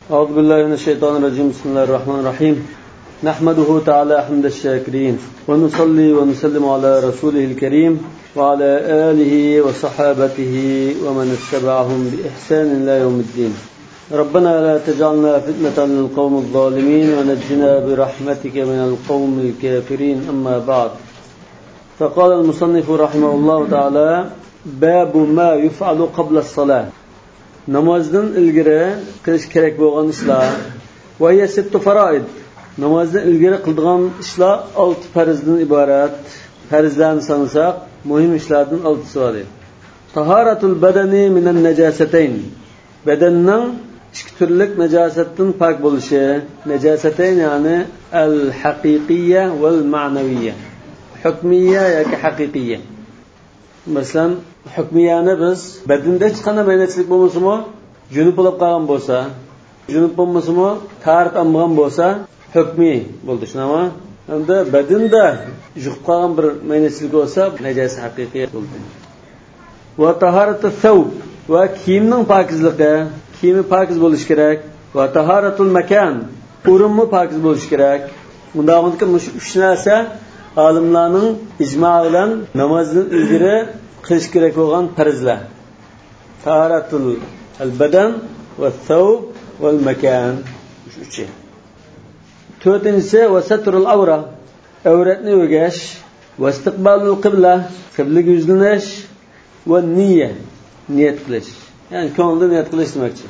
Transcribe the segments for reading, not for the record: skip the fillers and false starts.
أعوذ بالله من الشيطان الرجيم. بسم الله الرحمن الرحيم. نحمده تعالى حمد الشاكرين ونصلي ونسلم على رسوله الكريم وعلى آله وصحابته ومن اتبعهم بإحسان إلى يوم الدين. ربنا لا تجعلنا فتنة للقوم الظالمين ونجنا برحمتك من القوم الكافرين. أما بعد، فقال المصنف رحمه الله تعالى: باب ما يفعل قبل الصلاة. namozdan ilgari qilish kerak bo'lgan ishlar va yasittu faraid. Namozdan ilgari qiladigan ishlar 6 farzdan iborat. Farzlarni sansak muhim ishlardan 6si bor. Taharatul badani minan najasatayn. Badanning ikki turlik najosatdan pok bo'lishi. Najosatayn ya'ni al-haqiqiyya val ma'naviyya. Hukmiyya yoki haqiqiyya. Masalan, hukmiyani biz badanda hech qanday maynachilik bo'lmasa-mu, junub bo'lib qolgan bo'lsa, junub bo'lmasa-mu, tarat olmagan bo'lsa, hukmiy bo'ldi, shunami? Endi badanda yuqib qolgan bir maynachilik bo'lsa, najosat haqiqiy bo'ldi. Va taharatu thawb, va kiyimning pokizligi, kiyimi pokiz bo'lish kerak. Va taharatul makan, o'rinmi pokiz bo'lish kerak. Undaqki uch narsa olimlarning ijmo bilan namozdan ilgari qilish kerak bo'lgan farzlar. Taharatul al-badan va thawb va al-makan. Uchi. To'rtinchisi va satrul awra, avratni o'rgash, va istiqbalul qibla, qiblaga yuzlanish va niyya, niyat qilish. Ya'ni ko'ngilda niyat qilish demakchi.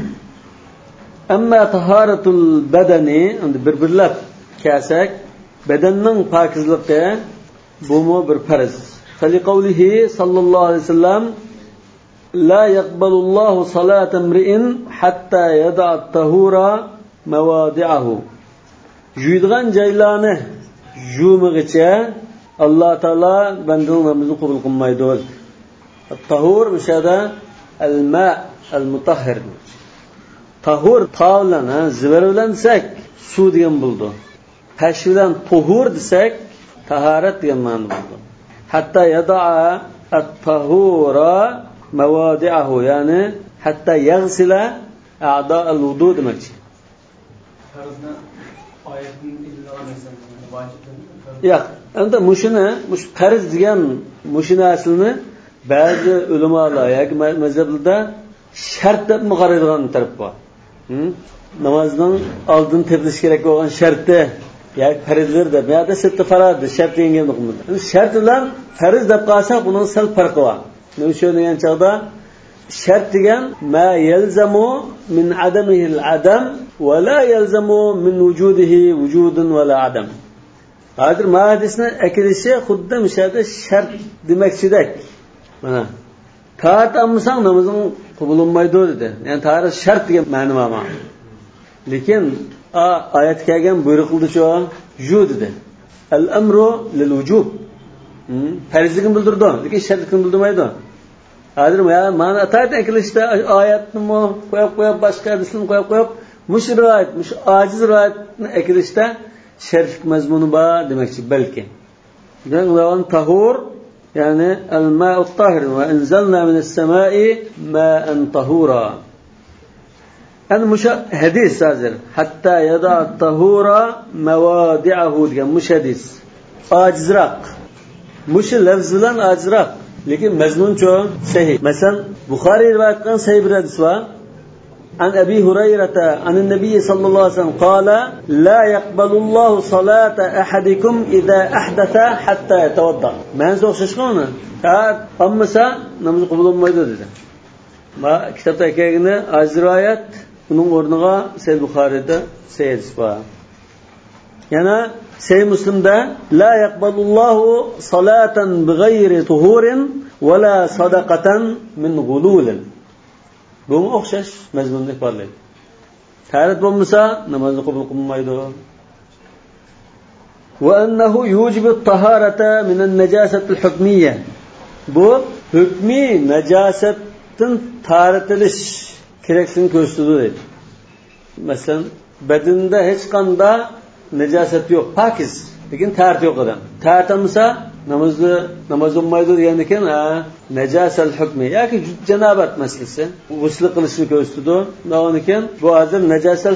Amma taharatul badani, endi bir-birlab kelsak, badanning pokizligi bu bir farz. فلقوله صلى الله عليه وسلم: لا يقبل الله صلاة امرئ حتى يضع الطهور مواضعه. Yuydigan joylarni yuvmag'icha Alloh taolo bandaning namozini qabul qilmaydi. At-tahur mishada al-ma al-mutahhir. Tahur tavlan, zivar bilan desak suv degan bo'ldi. Tash bilan tuhur desak tahorat degan ma'no bo'ldi. Hatta yada'a at-tahura mawadi'ahu, ya'ni hatta yaghsila a'da al-wudu demakchi. Farzna oyatning illo'nasi vojib. Yo'q, endi mush farz degan mushina aslini ba'zi ulamolar yoki mazhablarda shart deb qaraydigan taraf bor. Namozning oldin tepilish kerak bo'lgan sharti yoki farzlar deb, yo'da sitti farad shart degan bo'lmaydi. Shart bilan farz deb qolsak buning sal farqi bor. Nima shu degan chog'da shart degan ma yalzamu min adamihi al-adam va la yalzamu min wujudihi wujudun va la adam. Hozir hadisni akilishi xuddi mishada shart demakchidak. Mana taat amsang namozing qabul bo'lmaydi dedi. Ya'ni taat shart degan ma'no bor. Lekin oyat kelgan buyruqlicha ju dedi. Al-amru lil-wujub. Farzligini bildirdi, lekin shartligini bildirmaydi. Hozir mana taat akilishda oyatni qo'yib boshqa hadisni qo'yib mush rivoyat, mush ojiz rivoyatni akilishda shartlik mazmuni bor demakchi balki. Degan tahur ya'ni al-ma'u tahir va anzalna minas samai ma'an tahura. Ana musha hadis hozir hatta yada at-tahura mawadi'ahu degan mush hadis ojizroq. Mush lafz bilan ojizroq, lekin mazmuncho sahih. Masalan, Buxoriy rivoyat qilgan sahih bir hadis bor. An Abi Hurayrata an an-nabiy sallallohu alayhi vasallam qala: "La yaqbalu Allahu salata ahadikum idha ahdatha hatta yatawadda." Manzo o'xshashqoni? Ammasa namoz qabul bo'lmaydi dedi. Ma kitobda kelgan aziz rivoyat uning o'rniga Sahih Buxoriyda sahih bor. Yana Sahih Muslimda la yaqbalullohu salatan bighayri tuhurin va la sadaqatan min ghululin. Bunga o'xshash mazmunni ifodalaydi. Tarat bo'lmasa namozni qabul qilmaydi. Va annahu yujibu at-taharata min an-najasati al-hukmiyya. Bu hukmiy najosatdan taratilish kerakligini ko'rsatadi. Masalan, badanda hech qanday najosat yo'q, pokiz, lekin tarat yo'q odam. Tarat olmasa namoz olmaydi degan ekan, najasal hukmi yoki janobat masalasi g'usl qilishni ko'rsatdi. Nima ekan? Bu hozir najasal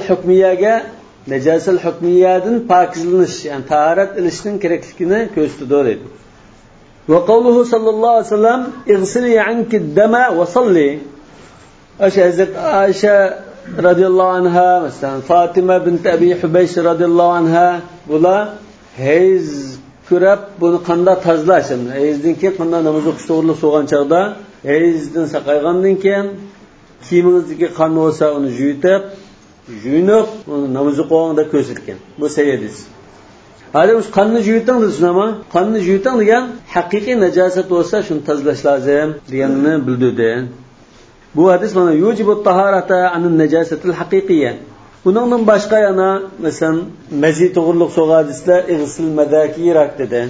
hukmiyadan pokizlanish, ya'ni tahorat ilishning kerakligini ko'rsatdi dedi. Va qawluhu sallallohu alayhi vasallam ig'sili anki dama va salli. Hazrat Aisha radhiyallohu anha, masalan Fatima bint Abi Hubaysh radhiyallohu anha bular hayz ko'rib buni qanday tozalash, hayzdan keyin qanday namoz o'qish to'g'riliq so'rgan chog'da hayzdan saqaygandan keyin kiyimingizdagi qon bo'lsa uni yuyinib uni namoz o'qishda ko'rsatgan. Bu sayyidis. Hali o'sha qonni yuyiting deysizmi? Qonni yuyiting degan haqiqiy najosat bo'lsa shuni tozalash lozim deganini bildirdi. Bu hadis mana yujibu taharata anin najasatil haqiqiyya. Bundan boshqa yana masalan mazi to'g'riliq so'g'an hadislar ig'sil madakirak dedi.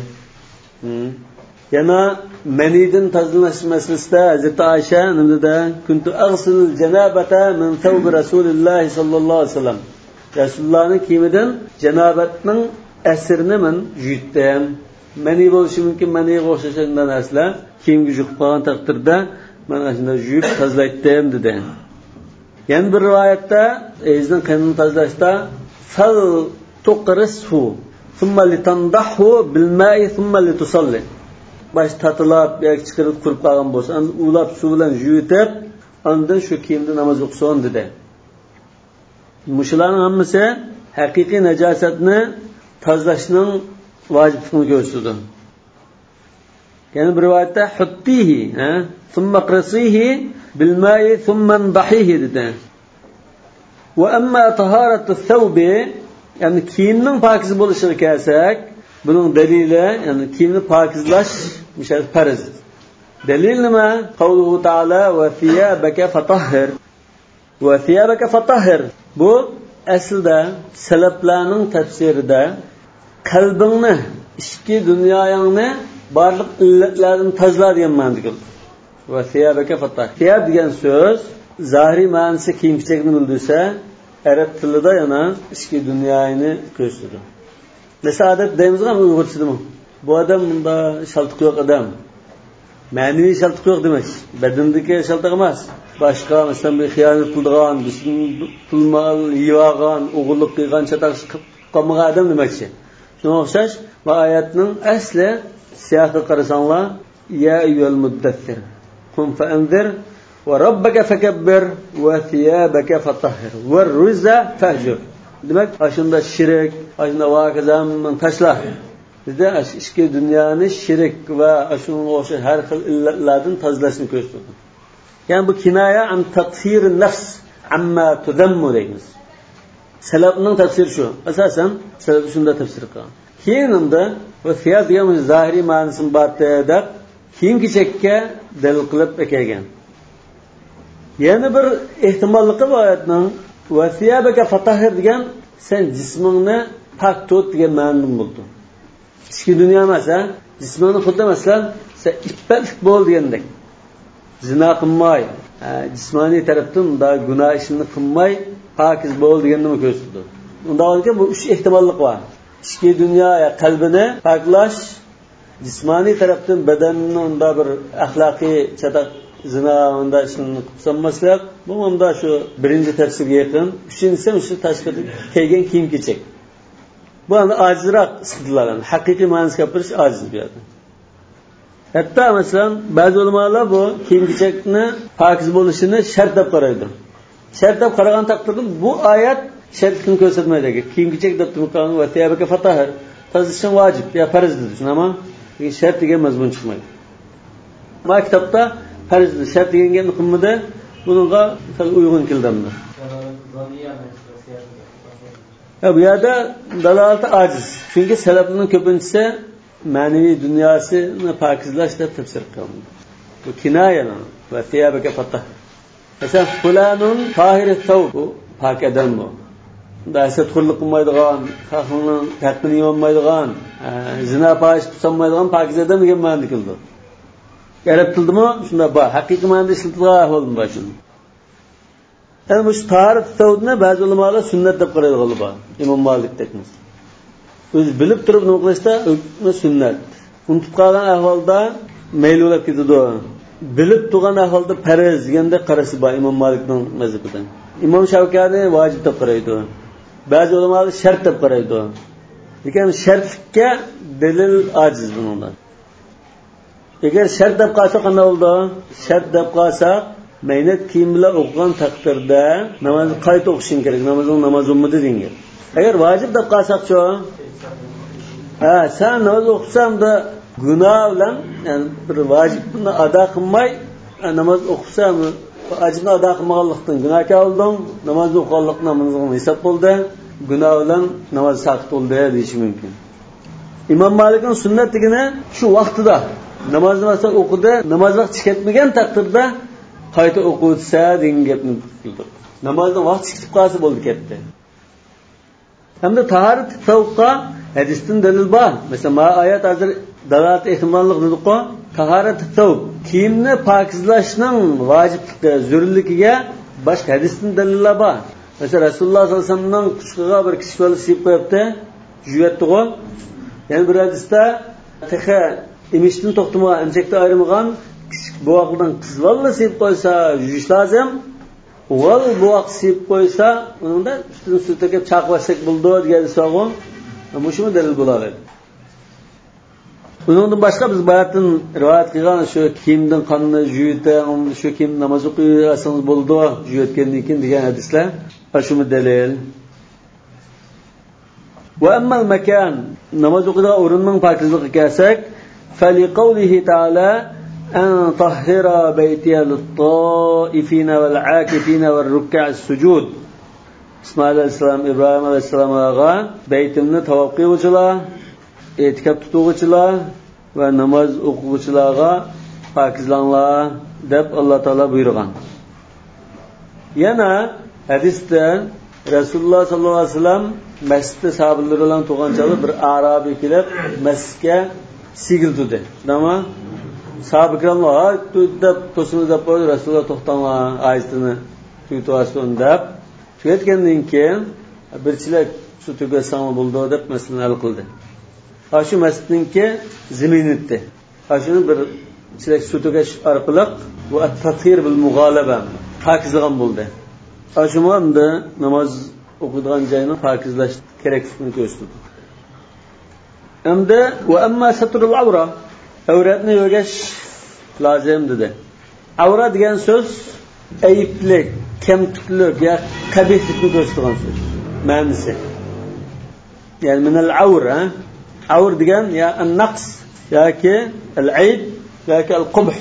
Yana manidin tozalash masalasida Hazrat Aisha nimada kuntu aghsil janabata min thawb Rasululloh sallallohu alayhi vasallam. Rasulullohning kiyimidan janobatning asrini men yutdim. Mani bo'lishi mumkin, maniga o'xshagan narsalar kiyimga yuqib qolgan taqdirda men shunday yuvib tozalaydim dedi. Yana bir rivoyatda izning qanini tozalashda fal tuqrishu thumma litandahu bil ma'i thumma litusalli. Baş tatilab yoki chiqarib qurib qolgan bo'lsa, ulab suv bilan yuvib, ondan shu kiyimda namoz o'qisin dedi. Mushularning hammasi haqiqiy najosatni tozalashning vojibligini ko'rsatdi. Yana bir rivoyatda huttihi, thumma qrasihi bil ma'i thumma ndahihi dedi. Va amma taharatu thawbi, ya'ni kiyimning pokiz bo'lishiga kelsak, buning dalili, ya'ni kiyimni pokizlash mishal farz. Dalil nima? Qawluhu ta'ala va thiyabaka fatahhir. Va thiyabaka fatahhir. Bu aslida salaflarning tafsirida qalbingni, ichki dunyoyingni barliq illatlardan tozala degan ma'noda. Va thiyabaka fatahhir. Thiyab degan so'z zahiriy ma'nosi kiyim-kechakni bildirsa, arab tilida yana ichki dunyoyini ko'rsatadi. Mesela deyimizga Uyg'urchadimi? Bu odam bunda shaltiq yo'q odam. Ma'naviy shaltiq yo'q demak. Badandagi shaltiq emas. Boshqa masalan bir xiyonat qilgan, pul-mol yig'gan, o'g'irlik qilgan, chataq qilmagan odam demakchi. Shunga o'xshash bu oyatning asli siyaqqa qarasanglar, ya ayyuhal muddaththir qum fa'anzir va robbaka fakabbir va thiyabaka fatahhir va ruzza fahjur. Demak, ashunda shirik, ashunda vaqizam tashla. Bizda ichki dunyoni shirik va ashunga o'xshash har xil illatlardan tozalashni ko'rsatadi. Ya'ni bu kinoya an taqsir nafs amma tudammu deymiz. Salafning tafsiri shu. Asosan salaf shunda tafsir qilgan. Keyin unda va fiyat degan zahiriy ma'nosini batida kiyim-kechakka dalil qilib ekelgan. Yana bir ehtimolli oyatning va thiyabaka fatahhir degan sen jismingni pok tut degan ma'noda bo'ldi. Ichki dunyo emas, jismingni xuddi masalan sen iffetlik bo'l degandek. Zina qilmay, jismoniy tarafdan da gunoh ishni qilmay pokiz bo'l deganni ko'rsatdi. Unda olgan bu uch ehtimollik bor. Ichki dunyo qalbini poklash, jismoniy tarafdan badanni unda bir axloqiy chataq zina unda ishni qilmaslik, bu unda shu birinchi tafsirga yaqin. Uchinchisi shu tashqari kelgan kiyim-kechak. Bu anda ojizroq istidlol, haqiqiy ma'nosini gapirish ojiz bu yerda. Hatto masalan ba'zi ulamolar bu kiyim-kechakni pokiz bo'lishini shart deb qaraydi. Shart deb qaragan taqdirda bu oyat shartni ko'rsatmaydi. Kiyim-kechak deb turgan va tiyabaka fatahir tozalashing vojib yo farz dedi. Shunami? Shart degan mazmun chiqmaydi. Ma kitobda farz shart degan qilmada bunga uyg'un keldimdi. Bu yerda dalolat ojiz. Chunki salafning ko'pinchisi ma'naviy dunyosini pokizlash deb tafsir qilgan. Bu kinoyani va tiyabaka fatah. Masalan, fulanun tahirut thawb, pok odam bu. Dasat qilib qilmaydigan, xalqning haqqini yemaydigan, zina fahish qilmaydigan pokiz odam degan ma'noda keldi. Arab tildimi? Shunda bor. Haqiqiy ma'noda ishlatilgan bo'ldi bu shuni. Yani bu taharut tavhidni ba'zi ulamolar sunnat deb qaraydi g'aliba. Imom Malik deymiz. O'zi bilib turib nima qilishda hukmi sunnat. unutib qolgan ahvolda mayli bo'lib ketadi. Bilib turgan ahvolda farz deganda qarasi bor Imom Malikning mazhabidan. Imom Shavkani vojib deb qaraydi. Ba'zi ulamolar shart deb qaraydi. Lekin shartga dalil ojiz bundan. Agar shart deb qolsa qanday bo'ldi? Shart deb qolsa maynet kiyim bilan o'qigan taqdirda namozni qayta o'qishing kerak. Namozing namoz bo'lmadi degan. Agar vojib deb qolsaqchi, sen namoz o'qisam-da gunoh bilan, ya'ni bir vojibni ado qilmay namoz o'qisam, ajrni ado qilmaganlikdan gunohkor bo'lding, namozni o'qiganlik namozing hisob bo'ldi, gunoh bilan namoz saqit bo'ldi deyish mumkin. Imom Malikning sunnatligini shu vaqtida namozni vaqtida o'qidi, namoz vaqti ketmagan taqdirda qayta o'qitsa degan gapni qildi. Namozning vaqti chiqib qolsa bo'ldi ketdi. Hamda tahorat tavqqa hadisdan dalil bor. Masalan, oyat hozir dalolat ehtimollik dedi-ku, tahorat tavq kiyimni pokizlashning vojibligi, zarurligiga boshqa hadisdan dalillar bor. Masalan, Rasululloh sollallohu alayhi vasallamning qushqiga bir kishi bola siyib qo'yibdi, juyatdi-ku. Ya'ni bir hadisda taqa emishdan to'xtamagan, emchakda ayrilmagan bu vaqtdan qiz bola siyib qo'ysa, yuyish lozim. O'g'il bu vaqt siyib qo'ysa, unda ustidan sutga chaqvasak bo'ldi degan so'g'on, mushumi dalil bo'ladi. Bundan boshqa biz bayatdan rivoyat qilgan shu kiyimdan qonni juyita, shu kiyim namoz o'qiysangiz bo'ldi, juyatgandan keyin degan hadislar, shumi dalil. Va amma al-makan, namoz o'qigan o'rinning pokizligi kelsak, fali qawlihi ta'ala أن طهر بيتي للطائفين والعاكفين والركع السجود. İsmail aleyhisselam, İbrahim aleyhisselam'a beytimni tavof qiluvchilar, e'tikof tutuvchilar va namoz o'quvchilarga pokizlanglar deb Alloh taolo buyurgan. Yana hadisda Rasululloh sallallohu alayhi vasallam masjidda sahobalar bilan turganchalik bir arabiy kelib masjidga sigirdi. Nima? Sahabe kiramlar deb to'sini deb qo'ydi. Rasululloh to'xtanglar, oyatini tugatsin deb. Tugatgandan keyin birchilik shu tugatsam bo'ldi deb masalani hal qildi. Shu masjidningki ziminitdi. Shuni bir chilak suv tugash orqali bu at-tathir bil mug'alaba pokizlagan bo'ldi. Shunda namoz o'qigan joyni pokizlash kerakligini ko'rsatdi. Endi va amma satrul awra, avratni yo'gash lozim dedi. Avra degan so'z ayiblik, kamtuklik ya qabihlikni ko'rsatgan so'z. Ma'nosi. Ya'ni min al-awra, awr degan ya an-naqs yoki al-ayb yoki al-qubh.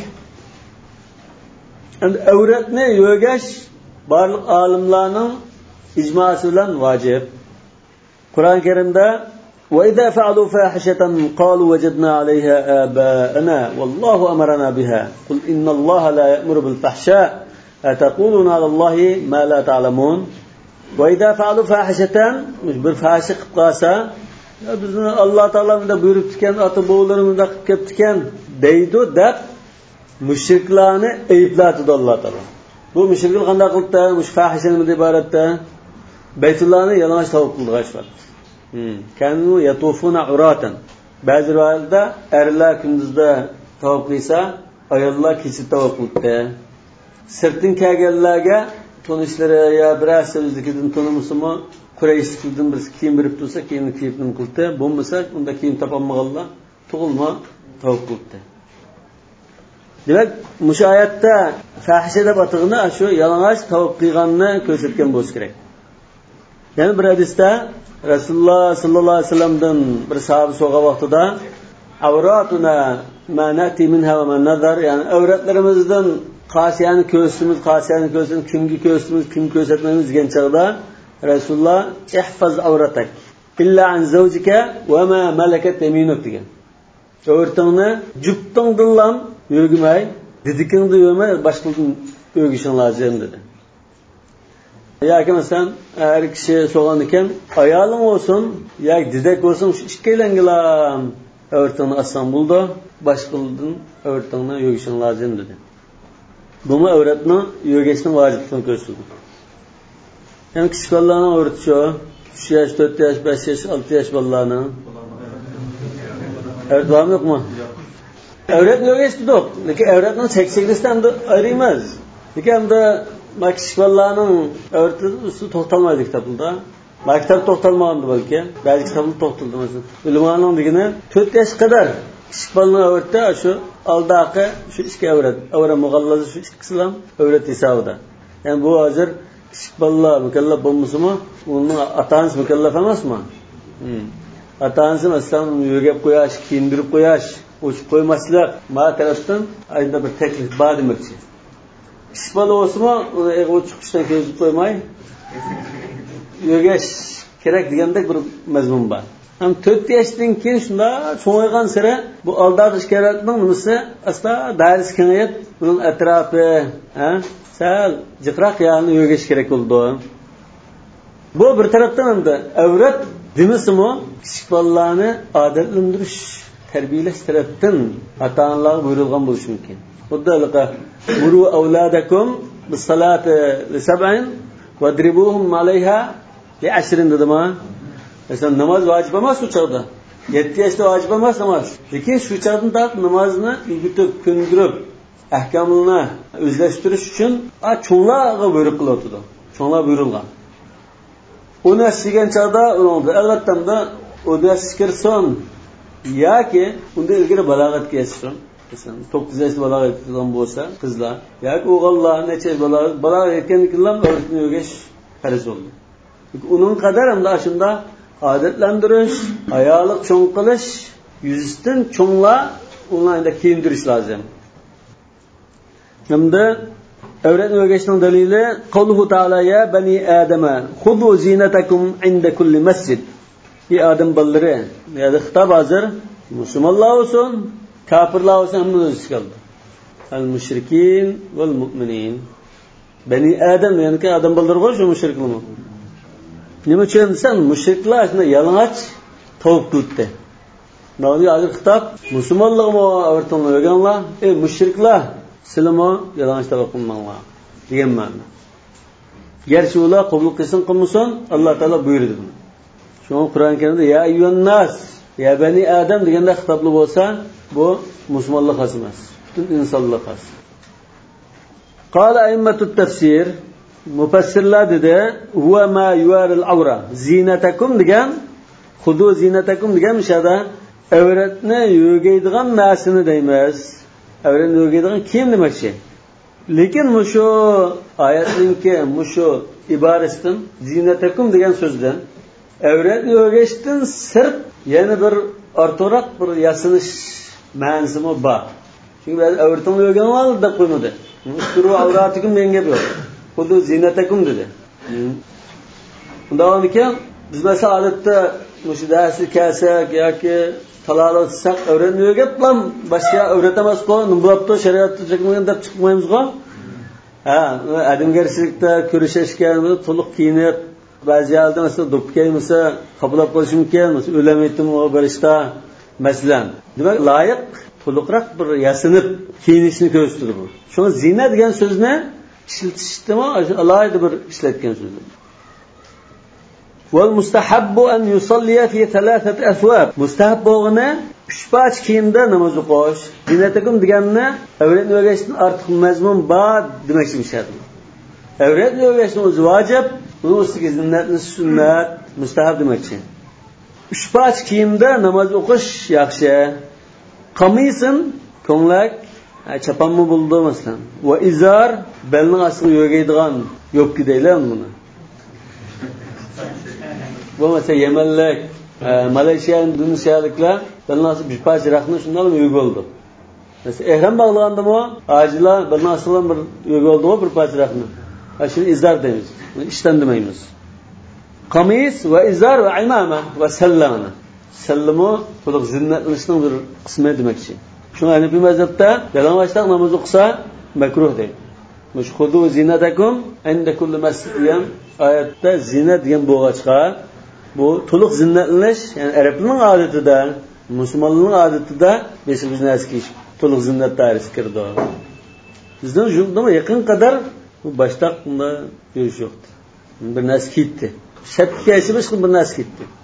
Endi avratni yo'gash barliq olimlarning ijmosi bilan vojib. Qur'on Karimda وإذا فعلوا فاحشة قالوا وجدنا عليها آباءنا والله أمرنا بها قل إن الله لا يأمر بالفحشاء أتقولون على الله ما لا تعلمون وإذا فعلوا فاحشة مش بالفاحشة قاسا الله تعالى من buyurup tken atı boğularımızda kıp tken deydu dep müşriklerini eyiplatı Allah Teala. Bu müşrikler kanda kıldı, müş fahişenin ibarette Beytullah'ını yalanaş tavuk kıldığı var. Kanu yatufuna uratan. Bazı rivayette erler gündüzde tavuk kıysa, ayollar keçi tavuk kıldı. Sırtın kelgellerge tonuşları ya biraz sözlükidin tonumusu mu Kureyşlikidin bir kiyim birip dursa kiyimini kiyipini kıldı. Bulmasa onda kiyim tapanmağalla tuğulma tavuk kıldı. Demek müşayette fahişede batığını şu yalanaş tavuk kıyganını kösetken boz gerek. Yani bir hadiste Rasulullah sallallahu aleyhi ve sellem'den bir sahabe soğuğa vaxtıda avratuna ma nati minha ve man nazar, yani avratlarımızdan qasiyani ko'rsimiz, kimga ko'rsimiz, kim ko'rsatmaymiz degan chaqda Rasulullah ihfaz avratak illa an zawjika va ma malakat yaminuk degan. O'rtingni juptingdillam yo'gimay, didikingni yo'may boshqadan o'gishing lozim dedi. Yoki masalan har kishi so'g'an ekan, ayoling bo'lsin yoki didak bo'lsin, shu ikkalangilam o'rtingni assan bo'ldi, boshqadan o'rtingni yo'gishing lozim dedi. Buni avratni yo'gashning vojibligini ko'rsatdi. Yani kichik bolalarni o'ratish, 3 yosh, 4 yosh, 5 yosh, 6 yosh bolalarni Evet, var mı yok mu? Avret ne geçti dok? Lekin avretning çekçeklisden de ayrılmaz. Lekin hamda makişik vallahanın avretli üstü to'xtalmaydi kitapında. Maktab to'xtalmagandi balki. Ba'zi kitaplarda to'xtaldi mesela. Ulamaning degani 4 yosh qadar kichik bolaning avretda shu oldaqi shu ikki avret. Avret mug'allazi shu ikkisilam avret hisobida. Yani bu hozir kichik bolalar mukallaf bo'lmasimi? Uning ota-onasi mukallaf emasmi? Ota-onasi masalan yo'gab qo'yash, kiyindirib qo'yash, o'chib qo'ymaslik ma tarafdan ayda bir taklif bor demoqchi. Kichik bola bo'lsa-mu, uni o'chib chiqishdan ko'zib qo'ymay yo'gash kerak degandek bir mazmun bor. Ham 4 yoshdan keyin shunda cho'ng'igan sira bu oldagi ishkaratning nimasi asla dars kengayib, uning atrofi, sal jiqroq ya'ni yo'gash kerak bo'ldi. Bu bir tarafdan ham da avrat demisimi kichik bolalarni odatlantirish, tarbiyalash tarafdan ota-onalarga buyurilgan bo'lishi mumkin. Xuddalika muru avladakum bis-salati li-sab'in wadribuhum 'alayha li-'ashrin dedimi? Mesela namaz vacib emas bu çağda. 7 yaşta vacib emas namaz. Lekin shu çağdan tortib namozni o'rgatib, ko'ndirib, ahkomini o'zlashtirish uchun cho'nglarga buyruq qilyapti. Cho'nglar buyurilgan. Uni asigan chaqda uni albatta uni kirsin yoki unda ilgari balog'atga yetsin. Masalan 9 yoshda balog'at yetgan bo'lsa qizlar yoki o'g'illar necha balog'at yetgan kunlar o'rgatni o'rgash farz bo'ldi. Uning qadar ham da shunda odatlantirish, ayollik cho'ng qilish, yuzdan cho'nglar ularni kiyindirish lozim. Hamda avratni o'rgashning dalili qavluhu ta'ala ya bani adama khudu zinatakum inda kulli masjid. Ey odam bolalari, yani xitob hozir musulmonlar olsun, kafirlar olsun hammasi chiqadi. Al mushrikin val mu'minin. Bani adam yani ki odam bolalari bo'l shu mushriklarmi? Nima uchun sen mushriklar shuni yalang'och tavib tutdi. Navni hozir xitob musulmonlarga avratni o'rganlar, ey mushriklar Silamo yalang'och tavib qilmanglar degan ma'no. Garchi ular qabul qilsin qilmasin, Alloh taolo buyurdi. Shunga Qur'on karimda ya ayyuhan nas, ya bani adam deganda xitobli bo'lsa, bu musulmonlar xos emas, butun insonlar xos. Qala a'immatut tafsir mufassirlar dedi, huwa ma yuaril awra. Zinatakum degan, xudu zinatakum degan mishada avratni yo'gaydigan narsani deymiz. Avratni yo'gaydigan kiyim demakchi. Lekin mushu oyatninki mushu iborasidan zinatakum degan so'zdan avratni yo'gashdan sirt yana bir ortiqroq bir yasinish ma'nosi bor. Chunki avratni yo'gayganlar deb qo'ymadi. Usturu avratikum degan gap yo'q. Xudu zinatakum dedi. Undan ekan biz mesela odatda mushu darsi kelsak yoki talalasak avratni yo'gab boshqa avrat emas-ku, nimblabdi shariatda chekmagan deb chiqmaymiz-ku. Adamgarchilikda ko'rishishgan, to'liq kiyinib, ba'zi yerda mesela do'pkaymasa qabul qilish mumkin, mesela o'lamaydim o berishda masalan. Demak, loyiq to'liqroq bir yasinib kiyinishni ko'rsatdi bu. Shuni zina degan so'zni ishlatishda alohida bir ishlatgan so'z. Wal mustahabbu an yusalliya fi thalathati athwab. Mustahab bo'lgani 3 parcha kiyimda namoz o'qish. Zinatakum deganni avratni o'rgashdan ortiq mazmun bor demoqchi bo'ladi. Avratni o'rgashning o'zi vojib, uning ustiga zinatni sunnat, mustahab demoqchi. 3 parcha kiyimda namoz o'qish yaxshi. Qamisin ko'nglak chapanmi bo'ldi masalan. Va izar belning ostiga yo'gaydigan yo'pki deylar buni. Bu mesela Yemenlik, Malaysiya, Indoneziyaliklar belning ostiga bir parcha raqni shundan yo'g bo'ldi. Mesela ehram bağlagandimi, ajilar belning ostiga bir yo'g bo'ldi bir parcha raqni. Shuni izar deymiz. Buni ishdan demaymiz. Qamis va izar va imama va sallama. Sallama to'liq zinnatlanishning bir qismi demakchi. Shunga Hanifiy mazhabda yalang'ochdan namoz o'qisa makruh deydi. Mush xudu zinatakum inda kulli masjid degan oyatda zina degan bo'g'achqa bu to'liq zinnatlanish, ya'ni arablarning odatida, musulmonlarning odatida besh narsa kiyish to'liq zinnat dairasiga kirdi. Bizning shunga yaqin qadar bu boshqa bunda yurish yo'qdi. Bir narsa kitdi. Shatga esa boshqa bir narsa kitdi.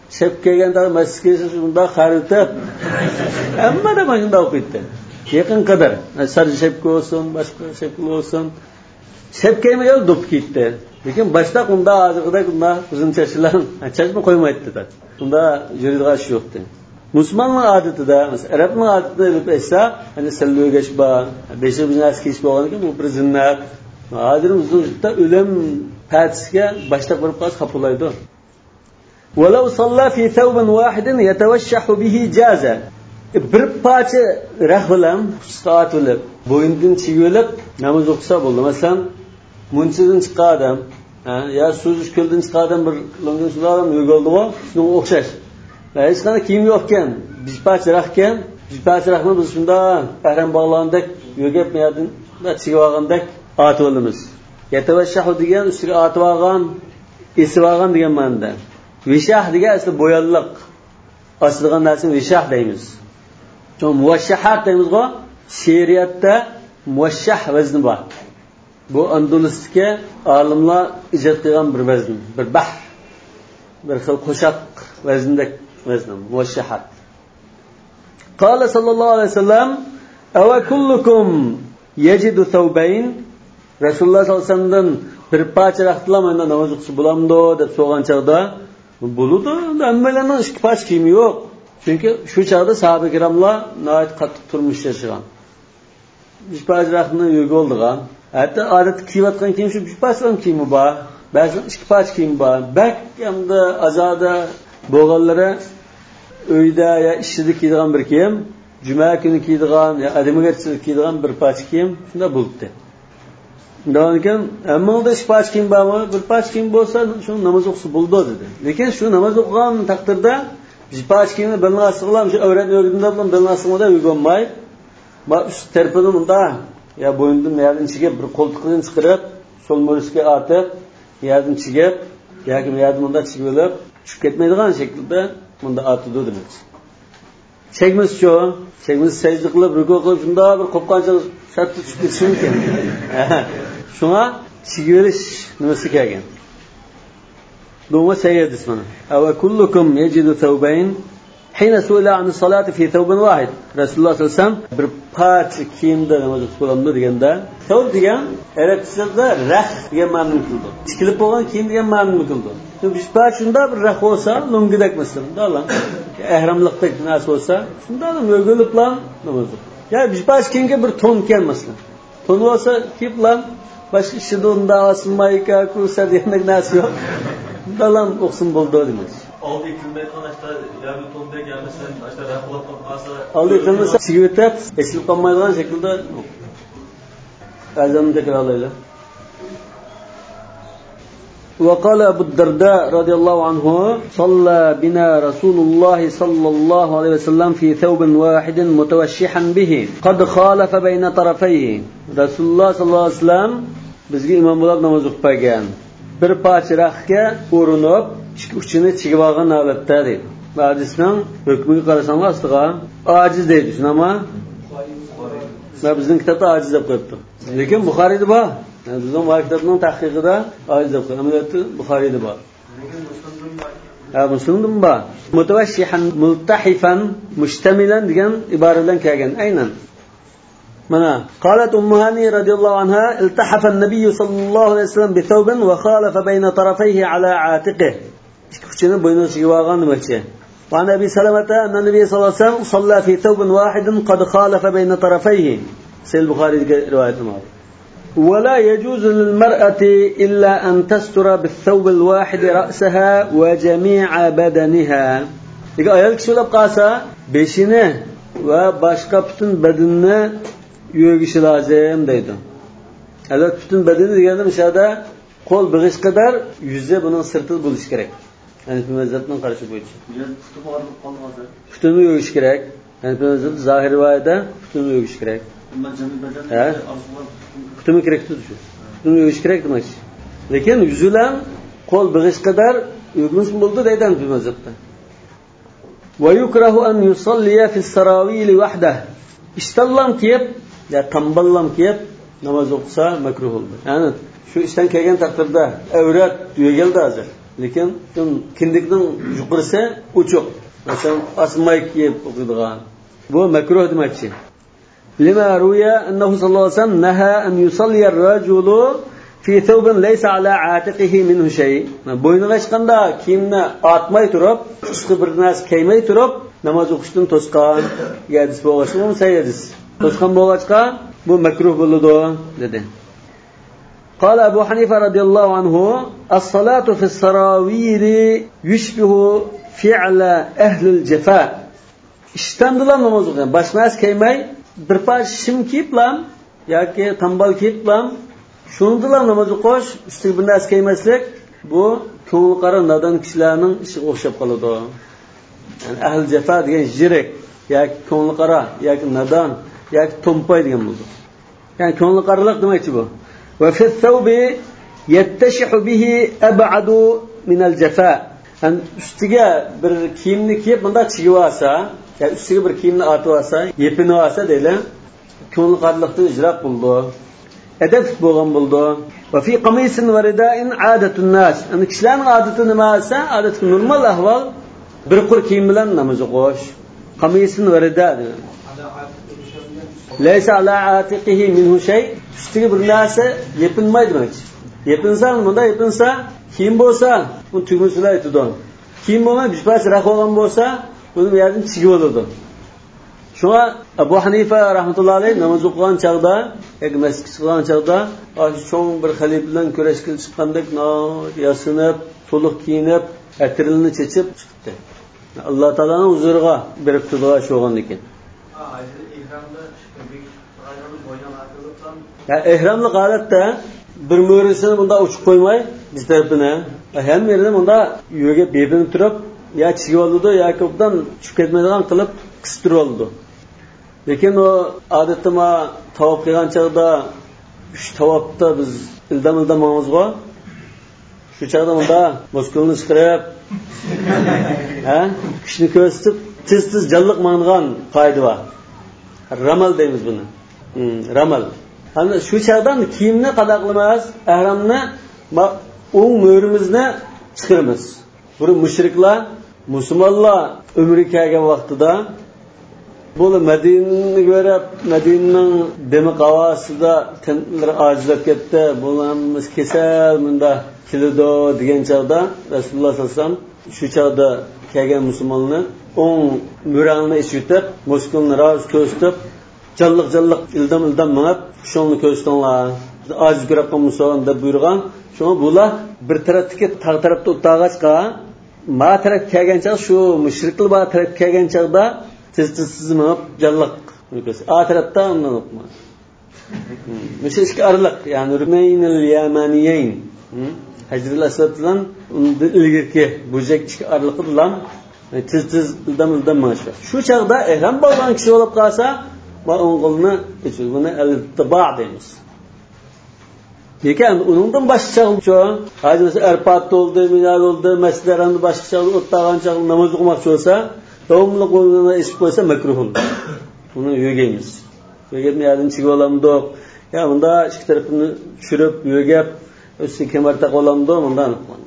shep kelganda masjidga shunda xaritib hamma da mana shunda o'qiydi. Yaqin qadar sarı shepka olsun, boshqa shepka olsun. Shep kelmagan do'p ketdi. Lekin boshda unda hozirgidek unda uzun chashlar, chashma qo'ymaydi da. Unda yuradigan ish yo'qdi. Musulmonning odatida, masalan, arabning odatida deb aytsa, hani sallogash ba, beshi bilan kesh bo'lganiga bu bir zinnat. Hozir uzunlikda o'lim patisiga boshda borib qolsa qapulaydi. Walau salla fi thawbin wahidin yatawashshahu bihi jaza. Bir parcha rah bilan soat bo'lib, bo'yindan chigilib namoz o'qisa bo'ldi. Masalan, munchidan chiqqan odam, ya suzish ko'ldan chiqqan odam bir longan sulardan yo'g'oldi-ku, shunga o'xshash. Hech qanday kiyim yo'q ekan, bir parcha rah ekan, bir parcha rahni biz shunda pahram bog'landek, yo'g'ab meyadan da chigib olgandek atib olamiz. Yatavashshahu degan ustiga atib olgan, esib olgan degan ma'noda. Vishah degan asli bo'yalliq. Asligan narsani vishah deymiz. Chon muvashshahat deymiz-ku, she'riyatda muvashshah vazni bor. Bu Andalusga olimlar ijod qilgan bir vazn, bir bahr, bir xil qo'shaq vazndak vazn, muvashshahat. Qala sallallohu alayhi vasallam: "Awa kullukum yajidu thawbayn?" Rasululloh sollallohu alayhi vasallamdan bir parcha vaqtlar mana namoz o'qisa bo'lamdi deb so'ragan chaqda, bo'ludi, hammalarning ikki parcha kiyimi yo'q. Chunki shu chaqda sahoba kiramlar nihoyat qattiq turmush yashagan. Bir parcha vaqtni yo'q oldigan. Hatta odat kiyayotgan kiyim shu bir parcha kiyimi bor, ba'zi ikki parcha kiyimi bor. Bak hamda azoda bo'lganlari uyda ya ishida kiydigan bir kiyim, juma kuni kiydigan ya adamgarchilik kiydigan bir parcha kiyim shunda bo'ldi. Undan ammada ikki parcha kiyim bormi? Bir parcha kiyim bo'lsa, shu namoz o'qisa bo'ldi dedi. Lekin shu namoz o'qigan taqdirda bir parcha kiyimni bilmaslig'lam, shu avrat o'rgimda bilan bilmaslig'imda uygonmay, va üst tarafini unda ya bo'yindan yerdan chigib bir qo'ltiqdan chiqarib, so'l mo'risga atib, yerdan chigib, yoki yerdan unda chigib olib, tushib ketmaydigan shaklda bunda atidi demak. Chegmiz shu, chegmiz sajda qilib, ruku qilib, shunda bir qo'pqancha shartda tushib ketishi mumkin. Shunga chigib olish nimasi kelgan? Duma sayyidis mana. Awa kullukum yajidu thawbayn hina su'ila an salati fi thawbin wahid. Rasululloh sollallohu alayhi vasallam bir parcha kiyimda namoz o'qib deganda, thawb degan arab tilida rah degan ma'noni qildi. Tikilib bo'lgan kiyim degan ma'noni qildi. Bir parcha shunda bir rah bo'lsa, lungidak masalan, dalam ehramliqdek narsa bo'lsa, shunda ham yo'g'ilib bilan namoz o'qib. Ya bir parcha kiyimga bir ton kelmasin. Ton bo'lsa, kiyib bilan boshqa ishida unda asılmayka, kursa degan narsa yo'q. Dalam o'qsin bo'ldi demak. Aldı ekilmeyken işte yarı tonda gelmesen işte rahulatıp kalsa aldı ekilmese çigib etib, esilib qolmaydigan shaklda azamni takrorlaylar. وقال أبو الدرداء رضي الله عنه صلى بنا رسول الله صلى الله عليه وسلم في ثوب واحد متوشحا به قد خالف بين طرفيه. رسول الله صلى الله عليه وسلم bizga imom bo'lib namoz o'qib bergan. Bir parcha rahga o'rinib, uchini chigib olgan holatda deydi. Bu hadisning hukmiga qarasanglar astiga ojiz deydi. Shunami? Va bizning kitobda ojiz deb qo'yibdi. Lekin Buxoriyda bor. Bizning kitobning tahqiqida ojiz deb qo'yibdi. Amaliyotda Buxoriyda bor. Muslimda bor. Mutawashshihan multahifan mushtamilan degan ibora bilan kelgan. Aynan. Mana قالت أم هاني رضي الله عنها التحف النبي صلى الله عليه وسلم بثوب وخالف بين طرفيه على عاتقه. كشنا بينه شجواعان ماشية. وعن أبي سلمة أن النبي صلى الله عليه وسلم صلى في ثوب واحد قد خالف بين طرفيه. سيد البخاري رواية معه. ولا يجوز للمرأة إلا أن تستر بالثوب الواحد رأسها وجميع بدنها. إذا أيلك شو لبقاسا بيشينه وباشقة bütün bedenine yo'gishi lozim deydi. Albatta butun badani deganda mishada qo'l big'ish qadar yuzi buning sirti bo'lishi kerak. Ya'ni mazhabning qarashi bo'yicha. Butun yo'gish kerak. Ya'ni mazhab zohir rivoyatda butun yo'gish kerak. Butun kerak dedi shu. Butun yo'gish kerak demakchi. Lekin yuzi bilan qo'l big'ish qadar yo'gimish bo'ldi deydi mazhabda. Wa yukrahu an yusalliya fi as-sarawil wahdahu. İştallam kiyip ya tamballam kiyip namaz okusa makruh oldu. Yani şu işten kelgen takdirde evrat yo'g'ildi hozir. lekin kindikning yuqorisi uchuq. Masalan, asmay kiyib o'qiydigan. Bu makruh demakchi. Lima ruya annahu sallallohu alayhi vasallam naha an yusalli ar-rajulu fi thawbin laysa ala atiqihi minhu shay. Bo'yniga hech qanday kiyimni atmay turib, usti bir narsa kiymay turib namoz o'qishdan to'sqan. Hadis bo'lsa, bu sayyidis. To'sqan bo'lgachqa bu makruh bo'ladi dedi. قال أبو حنيفة رضي الله عنه الصلاة في السراويل يشبه فعل أهل الجفاء. İştendiler namaz okuyan. Başına keymay bir parça şim kiyiplam ya ki tambal kiyiplam şunundiler namaz okuş üstü bir nas keymeslik bu ko'ngli qara nadan kishilarning ishi o'xshab qoladi. Yani ahl jafa degan jirik yoki ko'ngli qara yoki nadan yoki to'mpay degan bo'ldi. Yani ko'ngli qaralik demakchi bu. Va fi thawbi yattashihu bihi ab'adu min al-jafa. Yani üstüge bir kiyimni kiyib bunda chigib olsa, ya üstüge bir kiyimni atib olsa, yepinib olsa deyli, ko'ngli qarilikdan ijroq bo'ldi. Edeb bo'lgan bo'ldi. Va fi qamisin va ridain adatun nas. Yani kishilarning odati nima esa, odati normal ahvol bir qur kiyim bilan namoz o'qish. Qamisin va rida. Laysa ala atiqihi minhu shay. Üstüge bir narsa yepinmaydi demakchi. Yepinsa, bunda yepinsa kiyim bo'lsa, bu tugmasilar aytadi. Kiyim bo'lmay, bir parcha raq olgan bo'lsa, buni bu yerdan chigib oladi. Shunga Abu Hanifa rahmatullohi alayhi namoz o'qigan chaqda, yoki masjidga chiqqan chaqda, cho'ng bir xalif bilan kurashga chiqqandek, yasinib, to'liq kiyinib, atirilni chechib chiqdi. Alloh taolaning huzuriga berib turdi shu o'g'an ekan. Ehramli holatda bir mo'risini bunda uçup qo'ymay, biz tarafına hem yerine bunda yo'ga bepinib turib, ya chigib oldi ya ko'pdan tushib ketmaydigan qilib qistirib oldi. Lekin o odatda ma tavob qilgan chaqda, shu tavobda biz ildam namozga shu chaqda bunda muskulni chiqarib, kishini ko'rsatib, tez jalliq mang'an qoida bor. Ramal deymiz buni. Ramal. Hani şu çağdan kiyimni qadaqlamas, ihramni o'ng mo'rimizni chiqiramiz. Bu mushriklar, musulmonlar umri kelgan vaqtida bu Madinaga ko'rib, Madinaning demi qavasida tinlar ojizlab ketdi. Bo'lamiz kesal bunda keladi degan chaqda Rasululloh sollallohu alayhi vasallam shu chaqda kelgan musulmonni o'ng mo'rangni ichitib, muskulni roz ko'rsatib jalliq ildam mangab shuni ko'rstinglar. Aziz ko'raqan musulmon deb buyurgan. Shuni bular bir tarafdagi tog' tarafda o'tag'achqa ma taraf kelgancha shu mushriklar ba taraf kelganchada tez mangab jalliq ko'rsa. A tarafda undan o'qma. Mushrik arliq, ya'ni Rumaynil Yamaniyin. Hajrul Aswad bilan undan ilgirki bo'jak arliqi bilan tez ildam mangashlar. Shu chaqda ihrom bo'lgan kishi bo'lib qolsa va o'ng'ilni ichib buni al-ittiba' deymiz. Lekin uningdan boshqa hajisi arpat bo'ldi, minal bo'ldi, masjidlarni boshqa o'ttagan chaq namoz o'qimoqchi bo'lsa, davomli qo'lini ichib qo'ysa makruh bo'ladi. Buni yo'gaymiz. Yo'gaymaydan chigib olamdiq. Ya bunda ikki tarafini tushirib, yo'gab, ustiga kemar taqib olamdiq, bunda aniqlan.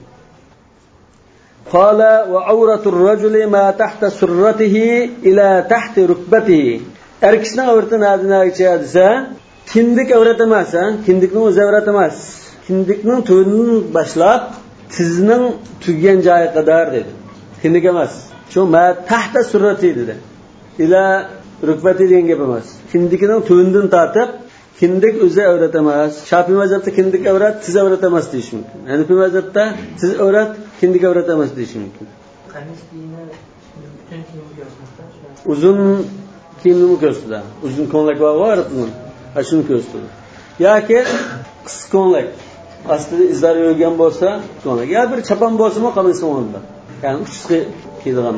Qala wa awratur rajuli ma tahta surratihi ila tahti rukbatihi. Erkishning avrati nadinaga desa, kindik avrat emas, kindikning o'zi avrat emas. Kindikning to'nidan boshlab tizning tugagan joyi qadar dedi. Kindik emas. Shu ma tahta surrati dedi. Ila rukbati degan gap emas. Kindikining to'nidan tortib, kindik o'zi avrat emas. Shafiy mazhabda kindik avrat, tiz avrat emas deyish mumkin. Hanafi mazhabda tiz avrat, kindik avrat emas deyish mumkin. Qamis kiyimi butun kiyimni ko'rsatmoqda. Uzun kiyimni ko'rsatadi. Uzun ko'nlak bor buni. Shuni ko'rsatadi. Yoki qisqa ko'nlak. Aslida izlar yo'g'an bo'lsa, ko'nlak. Ya bir chapan bo'lsa-mu qamis o'rnida. Ya'ni uchqi kiydigan.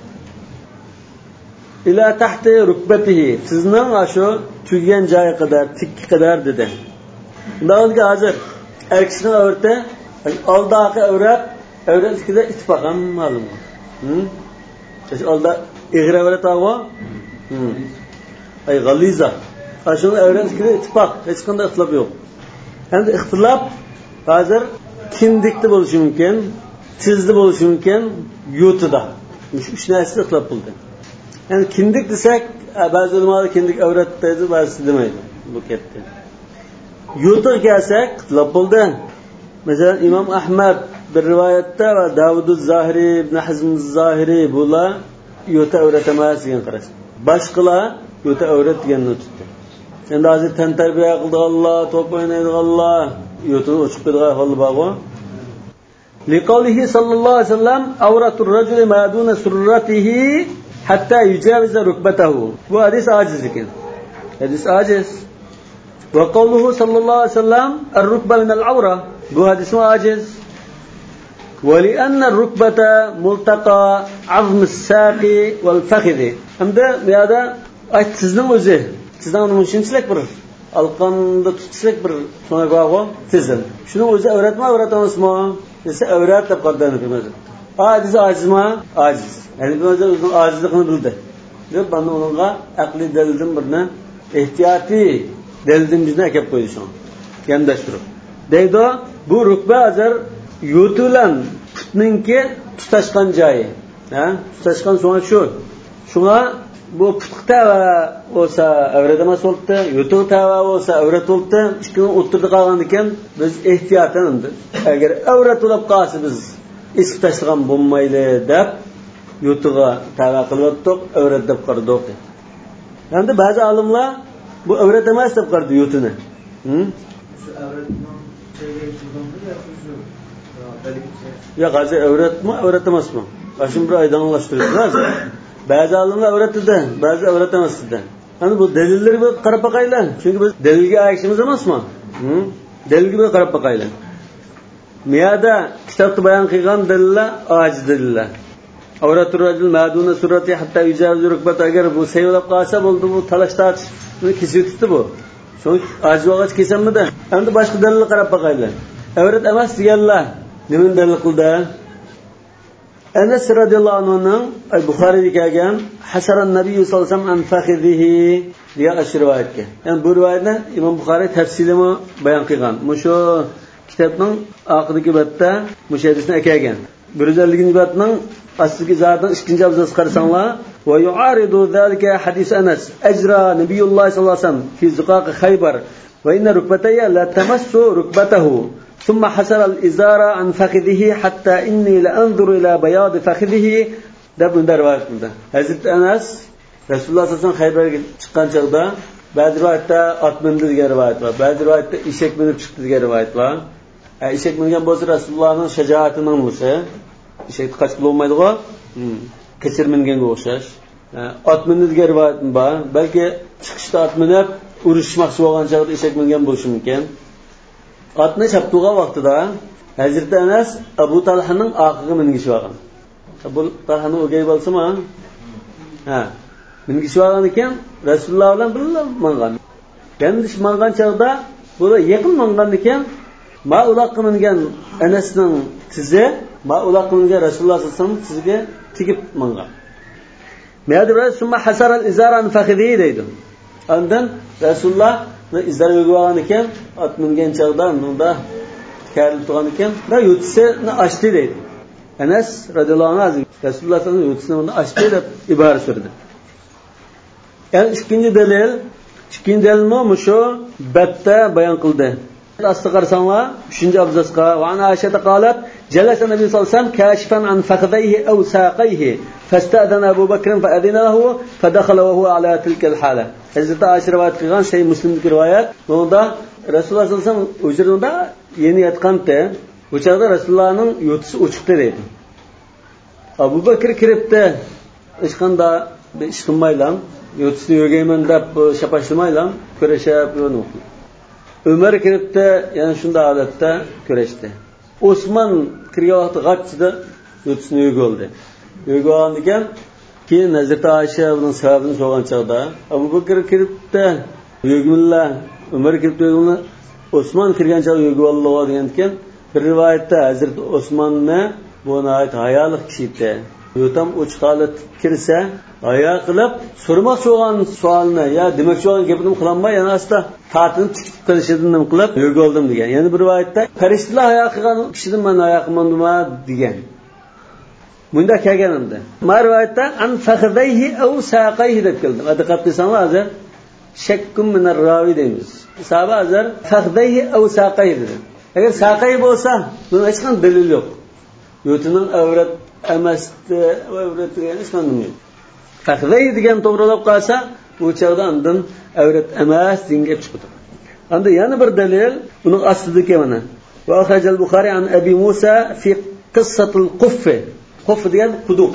Ila tahti rukbatihi. Sizning ashu tugagan joyi qadar, tikki qadar dedi. Bundan hozir erkishning avrati, oldagi avrat ikkida ittifoq ham ma'lum. Olda ig'ir avrat og'o. Ay g'aliza. Ashuni avratga ittifoq, hech qanday ixtilof yo'q. Endi ixtilof hozir kindikda bo'lishi mumkin, tizli bo'lishi mumkin, yutida. Uch narsa ixtilof bo'ldi. Yani kindik desak, ba'zi ulamolar kindik avrat deydi, ba'zi demaydi. Bu ketdi. Yutuq kelsak, ixtilof bo'ldi. Masalan, Imom Ahmad bir rivoyatda va Davud az-Zahiri, Ibn Hazm az-Zahiri bular yutuq avrat emas degan qarash. Boshqalar yutuq avrat deganni tutdi. Endi hozir tantarbiya qildiganlar, to'p o'ynaydiganlar yutuqni o'chib qo'ydigan hol bor. Liqaulihi sallallohu alayhi vasallam avratur rajuli ma duna surratihi hatta yujawiza rukbatahu. Bu hadis aciz ekan. Hadis aciz. Ve kavluhu sallallahu aleyhi ve sellem er-rukba minel avra. Bu hadis aciz. Ve li'anna er-rukbata multaqa azm-ı saqi vel-fakhidi. Hem de burada sizning o'zi, sizdan uni shunchalik bir alqonda tutsak bir sonra qo'ygo, tizim. Shuni o'zi avratma, avrat emasmi? Desa avrat deb qadrini bilmadim. Hadis acizmi? Aciz. Yani biz o'zining acizligini bildi. Deb bana onunla aqli dalildan birni ehtiyoti dalildan bizni akab qo'ydi shuni. Yandashtirib. Deydi, bu rukba azar yutulan putninki tutashgan joyi. Ha? Tutashgan so'ng shu. Shunga bu putqta va bo'lsa avrat emas bo'ldi, yutuq tava bo'lsa avrat bo'ldi. Ikkini o'ttirdi qolgan ekan, biz ehtiyotdan agar avrat bo'lib qolsa biz isib tashlagan bo'lmaydi deb yutuğa tava qilib avrat deb qardik. Endi ba'zi olimlar bu avrat emas deb qardi yutuni. Shu avratning chegiga chiqganda ya hozir avratmi, avrat emasmi? Ashun bir aydonlashtiramiz. Ba'zi olimlar avrat dedi, ba'zi avrat emas dedi. Endi bu dalillarga qarab boqaylar. Chunki biz dalilga aytishimiz emasmi? Dalilga qarab boqaylar. Miyada kitobda bayon qilgan dalillar ojiz dalillar. Avratur rajul maduna surati hatta yujawiz rukbat, agar bu seylab qolsa bo'ldi, bu talashtash buni kesib tutdi bu. So'ng ojiz bo'lgach kesamidi? Endi boshqa dalilga qarab boqaylar. Avrat emas deganlar nima dalil qildi? Anas radhiyallohu anhuning Buxoriyda kelgan hasaran nabiy sallallohu alayhi vasallam an fakhidihi deya rivoyatga. Yani bu rivoyatni Imom Buxoriy tafsilini bayon qilgan. Mushu kitobning oxirgi betda mushu hadisni akagan. 150-betning asliga zaten 2-abzasi qarasanglar va yu'aridu zalika hadis Anas ajra nabiyulloh sallallohu alayhi vasallam fi ziqaq Khaybar va inna rukbatayya la tamassu rukbatahu thumma hasara al-izara an fakhidihi hatta inni la anzuru ila bayad fakhidihi deb rivoyat qildi. Hazrat Anas Rasululloh sallallohu alayhi vasallam Xaybarga chiqqan chaqda ba'zi rivoyatda ot mindi degan rivoyat bor, ba'zi rivoyatda eshak minib chiqdi degan rivoyat bor. Eshak mingan bo'lsa Rasulullohning shajoatining bo'lsa, eshak qochib bo'lmaydi-ku. Kechir minganga o'xshash. Ot mindi degan rivoyat bor. Balki chiqishda ot minib urishmoqchi bo'lgan chaqda eshak mingan bo'lishi mumkin. Otni chaptuga vaqtida Hazrat Anas Abu Talhaning oqiga mingishib olgan. Abu Talhaning o'gay bo'lsa-mi? Ha. Mingishib olgan ekan, Rasululloh bilan birga mangan. Endi mangan chaqda bu yaqin mangan ekan, ma uloqqa mingan Anasning tizi, ma uloqqa mingan Rasululloh sallallohu alayhi vasallam tiziga tegib mangan. Meyada summa hasara al-izara an fakhidi deydi. Ondan Rasululloh izlar yo'g'on ekan, ot mingan chaqda unda karilib turgan ekan, va yutisini ochdi deydi. Anas radhiyallohu anhu Rasululloh sallallohu alayhi vasallam yutisini ochdi deb ibora surdi. Yani ikkinchi dalil shu batda bayon qildi. Asli qarasanglar 3-abzasqa va ana Aisha qalat jalasa nabiy sallallohu alayhi vasallam kashifan an fakhidayhi aw saqayhi fasta'dana Abu Bakr fa adina lahu fa dakhala wa huwa ala tilka al-hala. Hazrat Aisha rivoyat qilgan Sahih Muslimning rivoyat. Bunda Rasululloh sallallohu alayhi vasallam o'zida yeni yotganda, o'chada Rasulullohning yutisi o'chiqdi deydi. Abu Bakr kiribdi, hech qanday ish qilmaylan, yutisini yo'gayman deb shapashilmaylan, kurashib yo'qdi. Umar kiribdi, yana shunday holatda kurashdi. Osman kirgan vaqtda g'achchida yutisini yo'g'oldi. Yo'g'olgan ekan, keyin Hazrat Aisha buning sababini so'ragan chaqda Abu Bakr kiribdi, yo'g'millar, Umar kiribdi, yo'g'millar, Osman kirgan chaqda yo'g'oldi degan ekan, bir rivoyatda Hazrat Osmanni bu nayt hayoliq kishi edi. yo'tam ochiq holat kirsa oyoq qilib so'ramoqchi bo'lgan savolni yo demoqchi bo'lgan gapini qilolmay yana asta tortinib tikib qilishidan nima qilib yo'g'oldim degan. Yana bir rivoyatda farishtalar oyoq qilgan kishidan men oyoq qilmandimmi degan. Bunda kelganimda ma rivoyatda an fakhadayhi aw saqayhi deb keldi. Diqqat qilsanglar hozir shakkum min ar-rawi deymiz. Sahaba hozir fakhadayhi aw saqayhi dedi. Agar saqay bo'lsa buni hech qanday dalil yo'q. Yo'tining avrat emasdi, avrat degan hech qanday yo'q. Fakhadayhi degan to'g'rilab qolsa bu chog'da undan avrat emas degan gap chiqadi. Endi yana bir dalil uning ostidagi mana. Va akhrajal Buxoriy an Abi Musa fi qissatul quff. Quff degan quduq.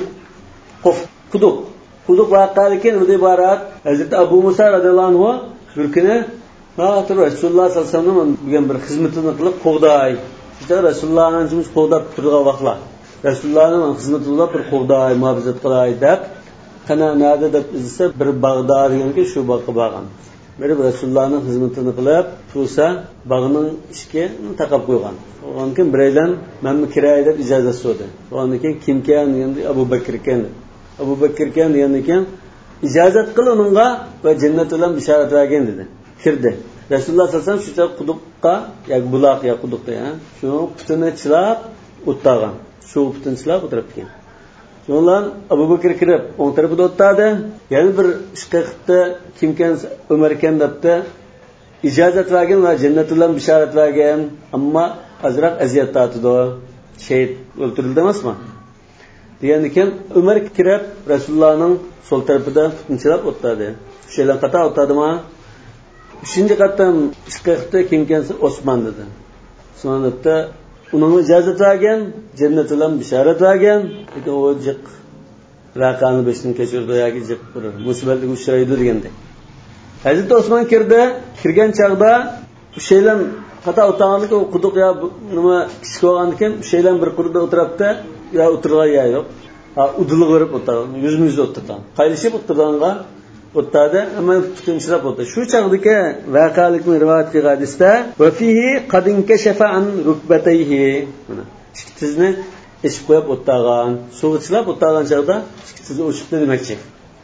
Quduq vaqaliki nima iborat? Hazrat Abu Musa radhiyallohu anhu bir kuni Rasululloh sallallohu alayhi vasallam degan bir xizmatini qilib qo'g'day. Işte Rasulullahning o'zimiz qo'g'dab turgan vaqtlar. Rasulullahning xizmatida bir qo'g'day muhabbet qilay deb qana nada deb izlasa bir Bag'dod deganki shu bog'ga borgan. Biri Rasulullahning xizmatini qilib tursa bog'ning ishga taqab qo'ygan. Ondan keyin biraydan men kiray deb ijozat so'radi. Ondan keyin kim ekan dendi Abu Bakr ekan. Abu Bakr ekan degandan keyin ijozat qil uningga va jannat bilan bishorat bergan dedi. Kirdi. Rasululloh sallallohu alayhi vasallam shu quduqqa yoki buloq yoki quduqda shu putini chilab o'ttirgan. Shu putini chilab o'tirib ekan. Shundan Abu Bakr kirib o'ng tarafida o'tadi. Yana bir ish qilibdi, kimkan Umar ekan debdi. Ijozat bergan va jannat bilan bishorat bergan, ammo azroq aziyat tortdi. Shahid o'ltirildi emasmi? Degandan keyin Umar kirib Rasulullohning so'l tarafida putini chilab o'tadi. Shaylan qata o'tadimi? 3-qatdan ish qilibdi, kimkan Osmon dedi. Sonatda uning ijozat bergan, jannat bilan bishorat bergan, lekin u jiq raqamni 5 dan kechirdi yoki jiq bir musibatga uchraydi deganda. Hazrat Osmon kirgan chaqda shaylan qata o'tganligi u quduq yo nima kichik bo'lgandan keyin shaylan bir qurda o'tiribdi, yo o'tirgan ya yo'q. Udilib berib o'tirgan, yuzma-yuz o'tirgan. Qaylishib o'tirganga o'tadi, ammo tutunchilab o'tdi. Shu chaqdagi voqealikni rivoyat qilgan hadisda va fihi qad inkashafa an rukbatayhi. Mana tizni eshib qo'yib o'ttirgan, suvchilab o'ttirgan chaqda tizni o'chibdi demakchi.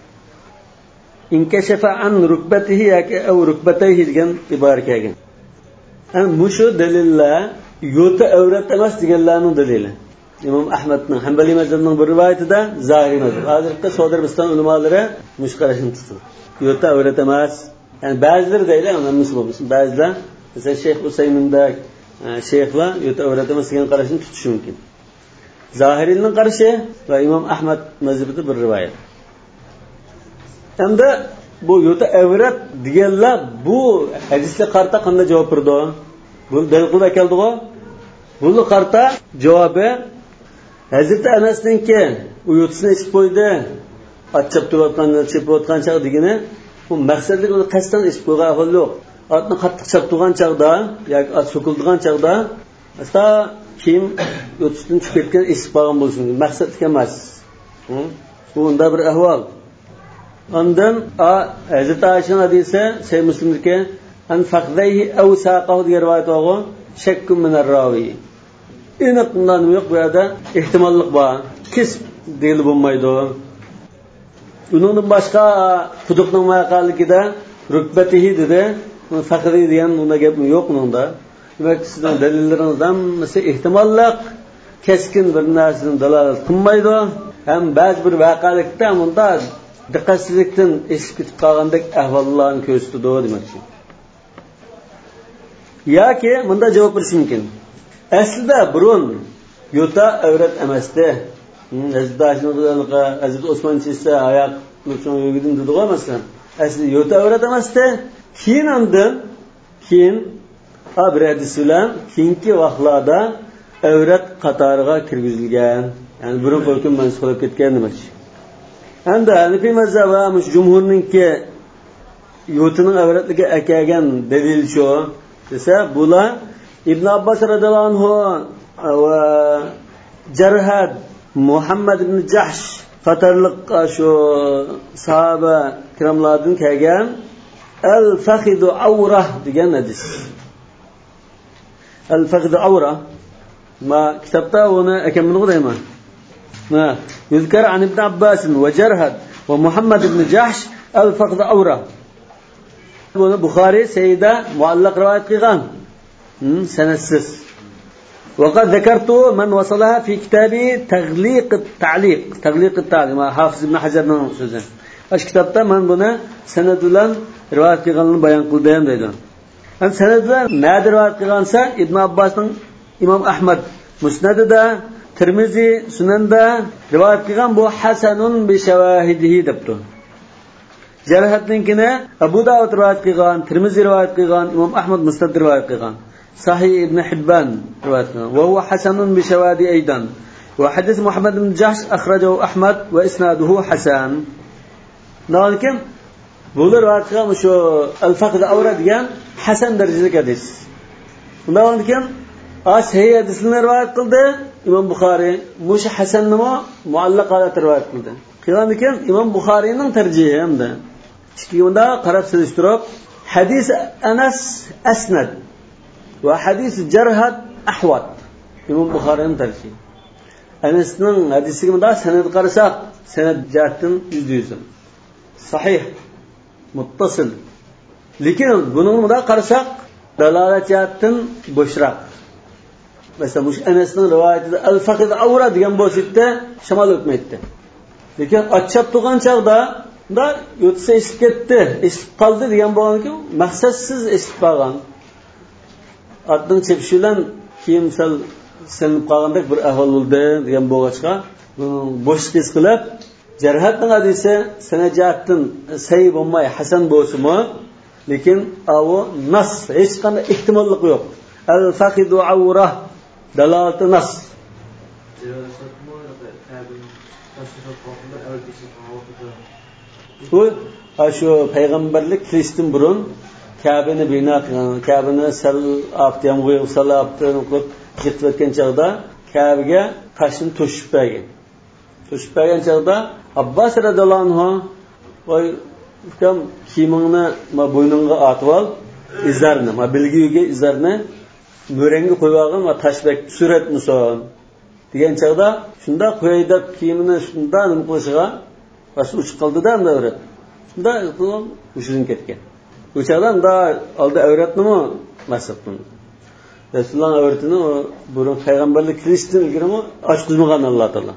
Inkashafa an rukbatihi yoki aw rukbatayhi degan ibora kelgan. Mushu dalillar yo'ta avrat emas deganlarning dalili. İmam Ahmed'nin Hanbali mazhabining bir rivoyatida Zahiriy mazhab. Hozirgi Saudiya Arabiston ulamolari mush qarashini tutdi. Yo'ta avrat emas. Yani ba'zilar deydi, anlamisi bo'lmasin. Ba'zilar, mesela Sheyx Usaymindak sheyxlar yo'ta avrat emas degan qarashni tutishi mumkin. Zahiriyning qarashi va Imom Ahmad mazhabida bir rivoyat. Hamda bu yo'ta avrat deganlar bu hadisga qarta qanday javob berdi? Bu dalil qilib keldi-ku. Bu qarta javobi Hazrat Anasninki u yo'tisini ichib qo'ydi, achchab turayotganini chepayotgan chaq degini, bu maqsadlik uni qasddan ichib qo'ygan ahvol yo'q. Otni qattiq chap turgan chaqda yoki ot so'kildigan chaqda asta kim yo'tisdan chiqib ketgan ichib qolgan bo'lsin, maqsad emas. Bu unda bir ahvol. Ondan Hazrat Aishaning hadisi Sahih Muslimdagi an faqdayhi aw saqahu degan rivoyat bor. Shakkum min ar-rawi. Aniqdan yo'q bu yerda ehtimollik bor. Kesib deyilib bo'lmaydi. Uningdan boshqa quduqning maqaligida rukbatihi dedi. Faqri degan unda gap yo'q uningda. Demak, sizning dalillaringizdan hammasi ehtimollik, keskin bir narsani dalolat qilmaydi. Ham ba'zi bir voqealikda bunda diqqatsizlikdan esib ketib qolgandek ahvollarni ko'rsatadi demoqchi. Yoki bunda javob berish mumkin. Aslida burun yo'ta avrat emasdi. Hazrat Osmon chisa oyoq uchun yo'gidim dedi-ku masalan. Aslida yo'ta avrat emasdi. Keyin bir hadis bilan keyingi vaqtlarda avrat qatoriga kirgizilgan. Ya'ni burun hukm mansub qilib ketgan demakchi. Endi Hanifiy mazhabi va jumhurningki yo'tining avratligi akagan dalil shu. Desa bular İbn Abbas radhiyallohu anhu va Jarhad Muhammad ibn Jahsh qatorliq shu sahaba kiramlardan kelgan al-fakhidu awra degan hadis. Al-fakhidu awra ma kitobda uni akamni deyman. يذكر عن ابن عباس وجرهد ومحمد بن جحش الفقد أورا. بخاري سيدة معلق رواية قيغان سنسس. وقد ذكرت من وصلها في كتابي تغليق التعليق مع حافظ ابن حجر سوزن. اش كتابتا من بنا سندلان رواية قيغانını bayan kıldığım dedi. Yani senedler nerede rivayet kılınsa İbn Abbas'ın İmam Ahmed Musned'de, Tirmizi Sunan'da rivayet kılan bu hasanun bi şevahidihi deptu. Cerhatninkine Abu Davud rivayet kılan, Tirmizi rivayet kılan, İmam Ahmed Musned rivayet kılan, Sahih İbn Hibban rivayet kılan. Ve huve hasanun bi şevadi eydan. Ve hadis Muhammed bin Cahş akhracahu Ahmed ve isnaduhu hasan. Nâlikim bu rivayet kılan şu el-Faqd Awra diyen hasan dereceli hadis. Nâlikim Sahih hadisini rivayet kıldı İmam Bukhari. Muş hasanını muallaq alat rivayet kıldı. Kılandikin İmam Bukhari'nin tercihi hem de. Çünkü onda qarab silishtirib hadis Anas asnad ve hadis Jarhad ahvat. İmam Bukhari'nin tercihi. Anas'ın hadisinde sened qarasak sened jihatdan %100. Sahih, muttasil. Lekin buningda qarasak dalolat jihatdan bo'shroq. Mesela bu Enes'in rivayetinde el-Faqd Awra degan bo'lsa shamol o'tmaydi. Lekin ochchab turgan chaqda da yotsa esib ketdi, esib qoldi degan bo'lganki, maqsadsiz esib qolgan. Atning chepshilan kiyim sal sinib qolgandek bir ahvol bo'ldi degan bo'lg'achqa, bo'sh his qilib, Jarhatning hadisi sanajatdan sahih bo'lmay hasan bo'lsa-mu, lekin avu nas hech qanday ehtimollik yo'q. El-Faqd Awra dalalat nas. Bu şu peygamberlik Kristin burun Kabe'ni bina qilgan, Kabe'ni sal aptiyam qo'yib, sal aptiyam qilib ketayotgan chaqda Kabe'ga tashni to'shib bergan. To'shib bergan chaqda Abbas radhiyallohu anhu voy ukam kiyimingni bo'yningga atib ol, izarni, bilgiga izarni mo'rangga qo'yib olgan va tashbak surat muson degan chaqda shunda qo'yda kiyimini shunda nima qilishiga bas uch qildida unda avrat shunda ushirib ketgan. O'shadan da oldi avratnimi masabdan Rasululloh avratini burun payg'ambarlik Kristin ilgirimi ochqizmagan Alloh taolo.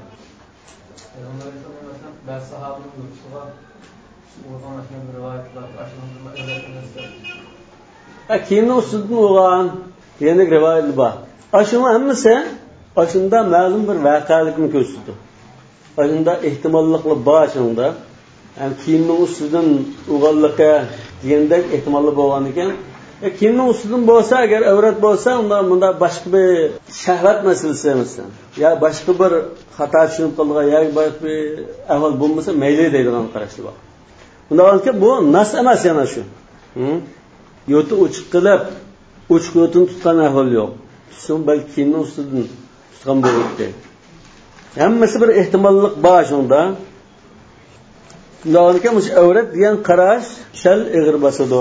Kiyimni ustidan olgan deganlik rivoyat bor. Ashuma hammasi ashunda ma'lum bir voqealikni ko'rsatdi. Ashunda ehtimolliklar bor shunda. Yani kiyimning ustidan o'g'anlikka degandek ehtimolli bo'lgan ekan. Kiyimning ustidan bo'lsa, agar avrat bo'lsa, unda boshqa bir shahvat masalasi emasdan. Ya boshqa bir xato tushunib qolgan, yoki boshqa bir ahvol bo'lmasa, mayli deydigan qarashlar bor. Unda olki bu nas emas yana shu. Yoti uchiq qilib uch yo'tin tutgan ahvol yo'q. Tutsin balki kiyimning ustidan tutgan bo'ladi. Hammasi bir ehtimollik bor shunda. Shundan mush avrat degan qarash shal ig'ir basadi.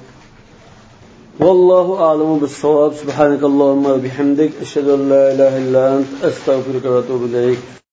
Vallohu a'lamu bis-sawab. Subhanakallahumma va bihamdik ashhadu an la ilaha illa ant astaghfiruka va atubu ilayk.